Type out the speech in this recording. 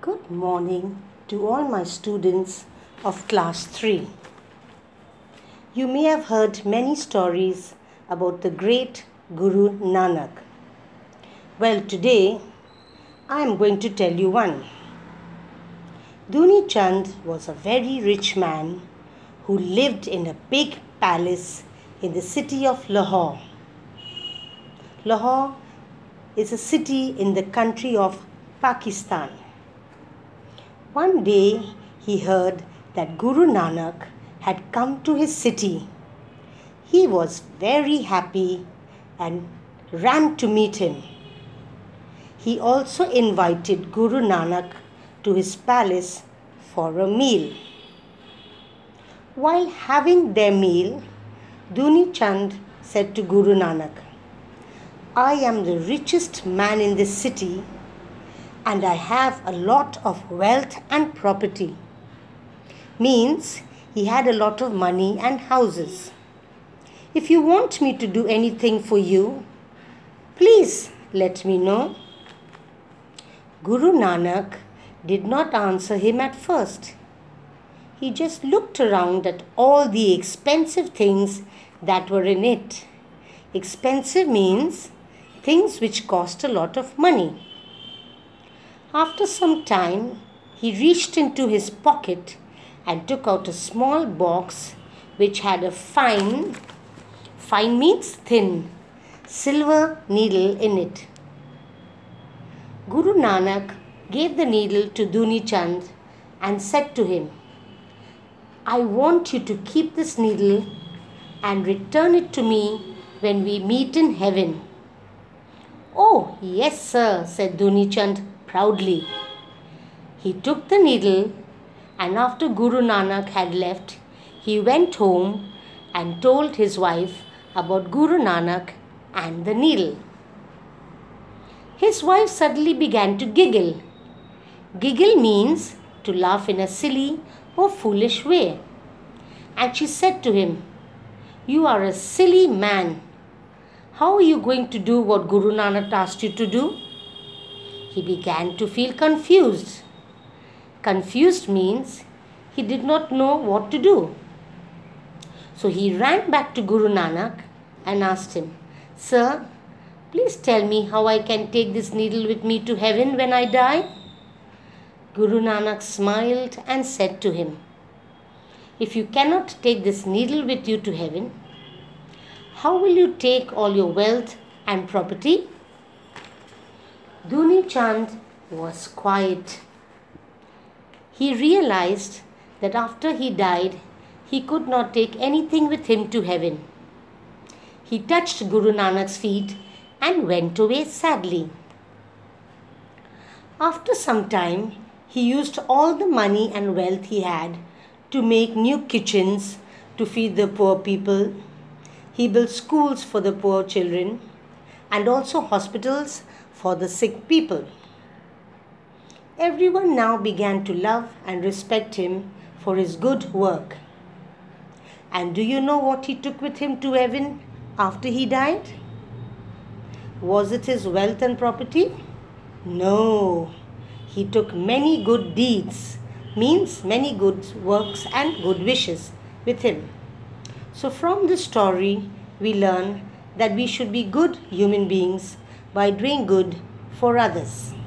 Good morning to all my students of class 3. You may have heard many stories about the great Guru Nanak. Well, today I am going to tell you one. Duni Chand was a very rich man who lived in a big palace in the city of Lahore. Lahore is a city in the country of Pakistan. One day he heard that Guru Nanak had come to his city. He was very happy and ran to meet him. He also invited Guru Nanak to his palace for a meal. While having their meal, Duni Chand said to Guru Nanak, "I am the richest man in this city and I have a lot of wealth and property." Means he had a lot of money and houses. "If you want me to do anything for you, please let me know." Guru Nanak did not answer him at first. He just looked around at all the expensive things that were in it. Expensive means things which cost a lot of money. After some time, he reached into his pocket and took out a small box which had a fine means thin, silver needle in it. Guru Nanak gave the needle to Duni Chand and said to him, "I want you to keep this needle and return it to me when we meet in heaven." "Oh, yes, sir," said Duni Chand proudly. He took the needle, and after Guru Nanak had left, he went home and told his wife about Guru Nanak and the needle. His wife suddenly began to giggle. Giggle means to laugh in a silly or foolish way. And she said to him, "You are a silly man. How are you going to do what Guru Nanak asked you to do?" He began to feel confused. Confused means he did not know what to do. So he ran back to Guru Nanak and asked him, "Sir, please tell me how I can take this needle with me to heaven when I die." Guru Nanak smiled and said to him, "If you cannot take this needle with you to heaven, how will you take all your wealth and property?" Duni Chand was quiet. He realized that after he died, he could not take anything with him to heaven. He touched Guru Nanak's feet and went away sadly. After some time, he used all the money and wealth he had to make new kitchens to feed the poor people. He built schools for the poor children and also hospitals for the sick people. Everyone now began to love and respect him for his good work. And do you know what he took with him to heaven after he died? Was it his wealth and property? No. He took many good deeds, means many good works and good wishes with him. So from this story, we learn that we should be good human beings by doing good for others.